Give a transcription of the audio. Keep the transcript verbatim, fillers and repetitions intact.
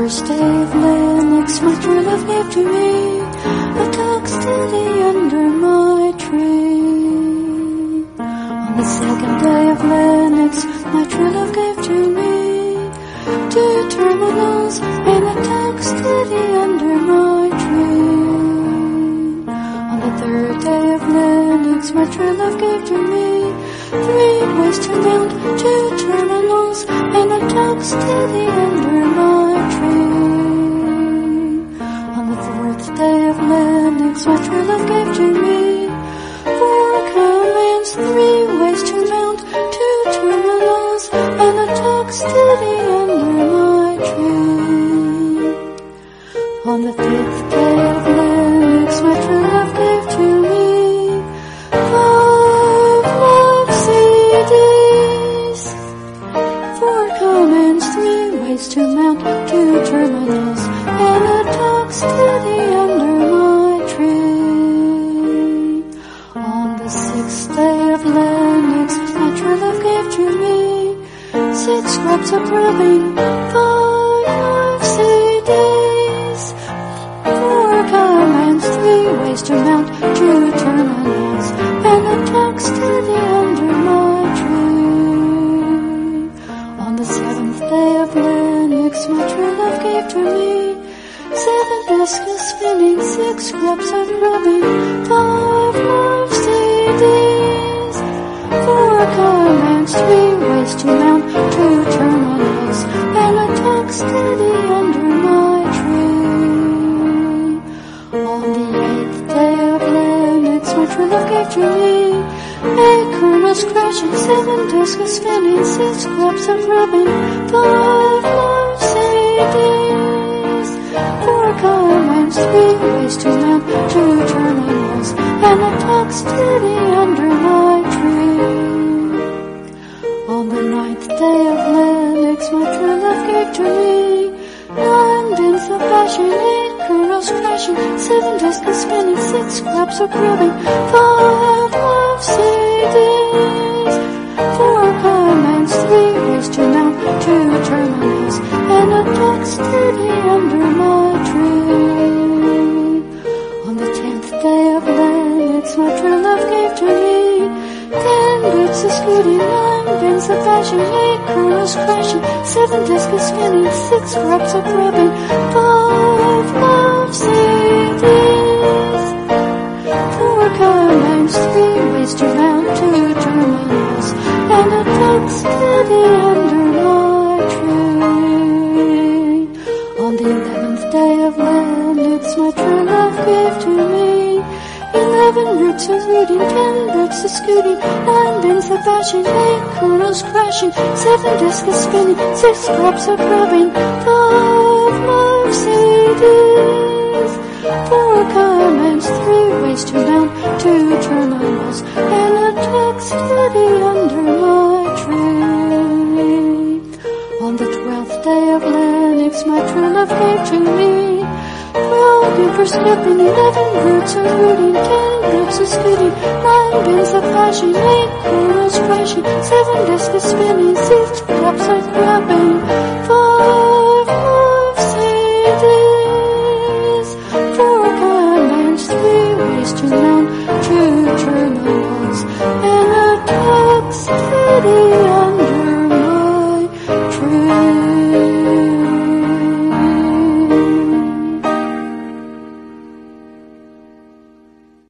first day of Lennox, my true love gave to me a tuck steady under my tree. On the second day of Lennox, my true love gave to me two terminals and a tuck steady under my tree. On the third day of Lennox, my true love gave to me three ways to mount, two terminals and a tuck steady under my tree. On the fourth day of Lennox, my true love gave to me four commands, three ways to mount, two terminals and a tuck steady under my tree. On the fifth day of Lennox, my true love gave to me five love C Ds, four commands, three ways to mount, two terminals and a tuck steady under my tree. On the sixth day of Lennox, my true love gave to me six scraps of rubbing, five love C Ds, four commands, three ways to mount, two terminals and a tuck steady under my tree. On the seventh day of Lennox, my true love gave to me seven discus spinning, six scraps of rubbing, five love C Ds, four commands, three ways to mount, two terminals and a tuck steady under my tree. On the eighth day of Lennox, my true love gave to me eight kernels crashing, seven discus spinning, six scraps of rubbing, five love C Ds, four commands, three ways to mount, two terminals and a tuck steady under my tree. On the ninth day of Lennox, my true love gave to me nine bins of bashing, eight kernels crashing, seven discus spinning, six scraps of rubbing, five love C Ds, four commands, three ways to mount, two terminals and a tuck steady under my tree. On the tenth day of Lennox, my true love gave to me ten bits of scooting, nine bins of bashing, eight kernels crashing, seven discus spinning, six scraps of rubbing, five love C Ds, four commands, three ways to mount, two terminals and a tuck steady under my tree. On the eleventh day of Lennox, my true love gave to me eleven roots of rooting, ten boots of scooting, nine bins of bashing, eight kernels crashing, seven discus spinning, six scraps of rubbing, five love C Ds, four commands, three ways to mount, two terminals and a tuck steady under my tree. On the twelfth day of Lennox, my true love gave to me twelve for skipping, eleven roots of rooting, ten boots of scooting, nine bins of bashing, eight kernels crashing, seven discus spinning, six